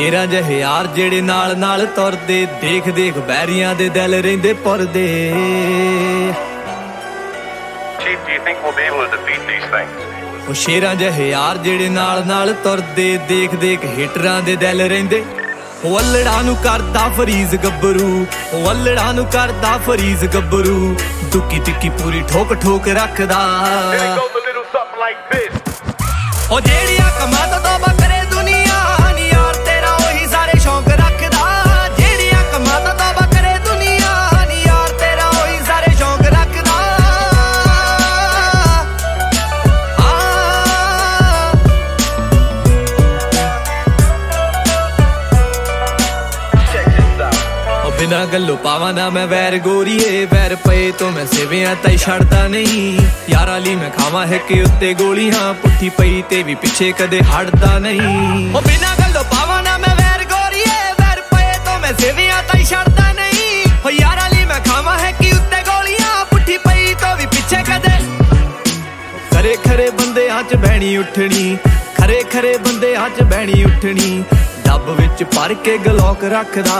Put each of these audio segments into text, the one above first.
ਸ਼ੇਰਾਂ ਜਿਹੇ ਯਾਰ ਜਿਹੜੇ ਨਾਲ ਨਾਲ ਤੁਰਦੇ, ਦੇਖ ਦੇਖ ਬੈਰੀਆਂ ਦੇ ਦਿਲ ਰਹਿੰਦੇ ਪੁਰਦੇ। Chief, do you think we'll be able to defeat these things? ਉਹ ਸ਼ੇਰਾਂ ਜਿਹੇ ਯਾਰ ਜਿਹੜੇ ਨਾਲ ਨਾਲ ਤੁਰਦੇ, ਦੇਖ ਦੇਖ ਹੀਟਰਾਂ ਦੇ ਦਿਲ ਰਹਿੰਦੇ। ਉਹ ਅੱਲੜਾਂ ਨੂੰ ਕਰਦਾ ਫਰੀਜ਼ ਗੱਭਰੂ, ਉਹ ਅੱਲੜਾਂ ਨੂੰ ਕਰਦਾ ਫਰੀਜ਼ ਗੱਭਰੂ, ਦੁੱਕੀ ਤਿੱਕੀ ਪੂਰੀ ਠੋਕ ਠੋਕ ਰੱਖਦਾ। ਉਹ ਜਿਹੜੀਆਂ ਕਮਾਂ ਤੋਂ ਤੋਬਾ ਕਰੇ ਦੁਨੀਆ ਨੀ ਯਾਰ ਤੇਰਾ ਉਹੀ ਸਾਰੇ ਸ਼ੌਂਕ ਰੱਖਦਾ। ਜਿਹੜੀਆਂ ਕਮਾਂ ਤੋਂ ਤੋਬਾ ਕਰੇ ਦੁਨੀਆ ਨੀ ਯਾਰ ਤੇਰਾ ਉਹੀ ਸਾਰੇ ਸ਼ੌਂਕ ਰੱਖਦਾ। ਬਿਨਾਂ ਗੱਲੋਂ ਪਾਵਾਂ ਨਾ ਮੈਂ ਵੈਰ ਗੋਰੀਏ, ਵੈਰ ਪਏ ਤੋਂ ਮੈਂ ਸਿਵਿਆਂ ਤਾਈ ਛੱਡਦਾ ਨਹੀਂ। ਯਾਰਾਂ ਲਈ ਮੈਂ ਖਾਵਾਂ ਹਿੱਕ ਉੱਤੇ ਗੋਲੀਆਂ, ਪੁੱਠੀ ਪਈ ਤੇ ਵੀ ਪਿੱਛੇ ਕਦੇ ਹਟਦਾ ਨਹੀਂ। ਉਹ ਬਿਨਾਂ ਗੱਲੋਂ ਪਾਵਾਂ ਨਾ ਮੈਂ ਵੈਰ ਗੋਰੀਏ, ਵੈਰ ਪਏ ਤੋਂ ਮੈਂ ਸਿਵਿਆਂ ਤਾਈ ਛੱਡਦਾ ਨਹੀਂ। ਉਹ ਯਾਰਾਂ ਲਈ ਮੈਂ ਖਾਵਾਂ ਹਿੱਕ ਉੱਤੇ ਗੋਲੀਆਂ, ਪੁੱਠੀ ਪਈ ਤੋਂ ਵੀ ਪਿੱਛੇ ਕਦੇ। ਖਰੇ ਖਰੇ ਬੰਦਿਆਂ 'ਚ ਬਹਿਣੀ ਉੱਠਣੀ, ਖਰੇ ਖਰੇ ਬੰਦਿਆਂ 'ਚ ਬਹਿਣੀ ਉੱਠਣੀ, ਡੱਬ ਵਿੱਚ ਭਰ ਕੇ ਗਲੋਕ ਰੱਖਦਾ।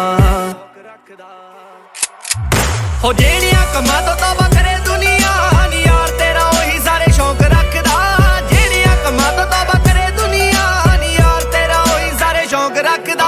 ਹੋ ਜਿਹੜੀਆਂ ਕਮਾਂ ਤੋਂ ਤੋਬਾ ਕਰੇ ਦੁਨੀਆ ਨੀ ਯਾਰ ਤੇਰਾ ਉਹੀ ਸਾਰੇ ਸ਼ੌਂਕ ਰੱਖਦਾ। ਜਿਹੜੀਆਂ ਕਮਾਂ ਤੋਂ ਤੋਬਾ ਕਰੇ ਦੁਨੀਆ ਨੀ ਯਾਰ ਤੇਰਾ ਉਹੀ ਸਾਰੇ ਸ਼ੌਂਕ ਰੱਖਦਾ।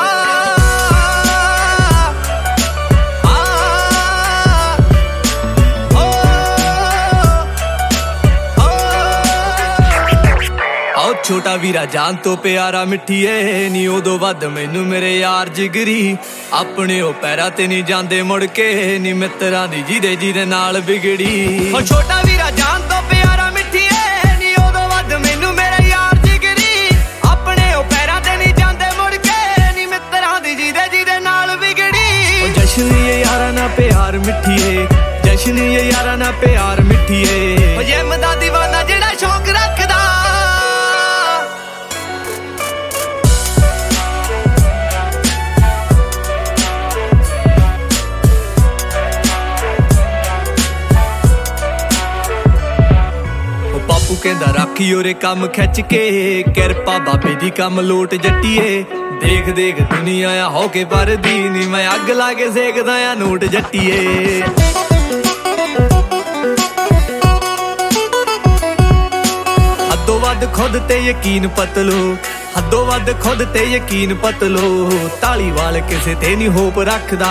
ਛੋਟਾ ਵੀਰਾ ਜਾਨ ਤੋਂ ਪਿਆਰਾ ਮਿੱਠੀਏ ਨੀ, ਉਦੋਂ ਵੱਧ ਮੈਨੂੰ ਮੇਰੇ ਯਾਰ ਜਿਗਰੀ। ਆਪਣੇ ਉਹ ਪੈਰਾਂ ਤੇ ਨਹੀਂ ਜਾਂਦੇ ਮੁੜ ਕੇ ਨੀ, ਮਿੱਤਰਾਂ ਦੀ ਜਿਹਦੇ ਜਿਹਦੇ ਨਾਲ ਵਿਗੜੀ। ਉਹ ਛੋਟਾ ਵੀਰਾ ਜਾਨ ਤੋਂ ਪਿਆਰਾ ਮਿੱਠੀਏ ਨੀ, ਉਦੋਂ ਵੱਧ ਮੈਨੂੰ ਮੇਰੇ ਯਾਰ ਜਿਗਰੀ। ਆਪਣੇ ਉਹ ਪੈਰਾਂ ਤੇ ਨਹੀਂ ਜਾਂਦੇ ਮੁੜ ਕੇ ਨੀ, ਮਿੱਤਰਾਂ ਦੀ ਜਿਹਦੇ ਜਿਹਦੇ ਨਾਲ ਵਿਗੜੀ। ਉਹ ਜਸ਼ਨੀ ਯਾਰਾਂ ਨਾਲ ਪਿਆਰ ਮਿੱਠੀਏ, ਜਸ਼ਨੀ ਯਾਰਾਂ ਨਾਲ ਪਿਆਰ ਮਿੱਠੀਏ। ਉਹ ਜਿਮ ਦਾ ਦੀਵਾਨਾ ਜਿਹੜਾ ਸ਼ੌਂਕ ਰੱਖਦਾ। ਬਾਪੂ ਕਹਿੰਦਾ ਰਾਖੀ ਉਰੇ ਕੰਮ ਖਿੱਚ ਕੇ, ਕਿਰਪਾ ਬਾਬੇ ਦੀ ਕੰਮ ਲੋਟ ਜੱਟੀਏ। ਦੇਖ ਦੇਖ ਦੁਨੀਆ ਆ ਹੋ ਕੇ ਵਰਦੀ ਨੀ, ਮੈਂ ਅੱਗ ਲਾ ਕੇ ਸੇਕਦਾ ਆ ਨੋਟ ਜੱਟੀਏ। ਹੱਦੋਂ ਵੱਧ ਖੁਦ ਤੇ ਯਕੀਨ ਪਤਲੋ, ਹੱਦੋਂ ਵੱਧ ਖੁਦ ਤੇ ਯਕੀਨ ਪਤਲੋ, ਧਾਲੀਵਾਲ ਕਿਸੇ ਤੇ ਨਹੀਂ ਹੋਪ ਰੱਖਦਾ।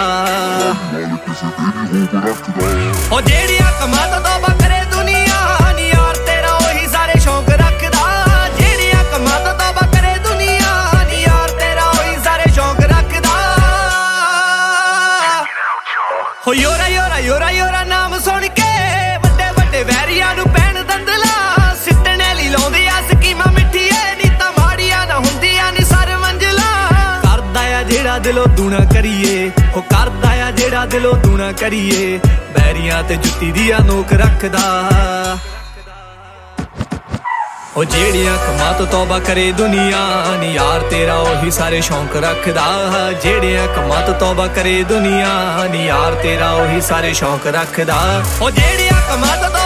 ਉਹ ਜਿਹੜੀਆਂ ਕਮਾਂ ਤੋਂ ਤੋਬਾ ਕਰੇ ਦੁਨੀਆ ਨੀ ਯਾਰ ਤੇਰਾ ਉਹੀ ਸਾਰੇ ਸ਼ੌਂਕ ਰੱਖਦਾ। ਜਿਹੜੀਆਂ ਕਮਾਂ ਤੋਂ ਤੋਬਾ ਕਰੇ ਦੁਨੀਆ ਨੀ ਯਾਰ ਤੇਰਾ ਉਹੀ ਸਾਰੇ ਸ਼ੌਂਕ ਰੱਖਦਾ। ਹੋ ਯੋਰਾ ਯੋਰਾ ਯੋਰਾ ਯੋਰਾ ਨਾਮ ਸੁਣ ਕੇ ਵੱਡੇ ਵੱਡੇ ਵੈਰੀਆਂ ਨੂੰ ਪੈਣ ਦੰਦਲਾ। ਸਿੱਟਣੇ ਲਈ ਲਾਉਂਦੇ ਆ ਸਕੀਮਾਂ ਮਿੱਠੀਏ ਨੀ, ਤਾਂ ਮਾੜੀਆਂ ਨਾ ਹੁੰਦੀਆਂ ਨੀ ਸਰ ਮੰਜ਼ਲਾ। ਕਰਦਾ ਆ ਜਿਹੜਾ ਦਿਲੋਂ ਦੂਣਾ ਕਰੀਏ, ਉਹ ਕਰਦਾ ਆ ਜਿਹੜਾ ਦਿਲੋਂ ਦੂਣਾ ਕਰੀਏ, ਬੈਰੀਆਂ ਤੇ ਜੁੱਤੀ ਦੀ ਆ ਨੋਕ ਰੱਖਦਾ। ਉਹ ਜਿਹੜੀਆਂ ਕਮਾਂ ਤੋਂ ਤੋਬਾ ਕਰੇ ਦੁਨੀਆ ਨੀ ਯਾਰ ਤੇਰਾ ਉਹੀ ਸਾਰੇ ਸ਼ੌਂਕ ਰੱਖਦਾ। ਜਿਹੜੀਆਂ ਕਮਾਂ ਤੋਂ ਤੋਬਾ ਕਰੇ ਦੁਨੀਆ ਨੀ ਯਾਰ ਤੇਰਾ ਉਹੀ ਸਾਰੇ ਸ਼ੌਂਕ ਰੱਖਦਾ। ਉਹ ਜਿਹੜੀਆਂ ਕਮਾਂ ਤੋਂ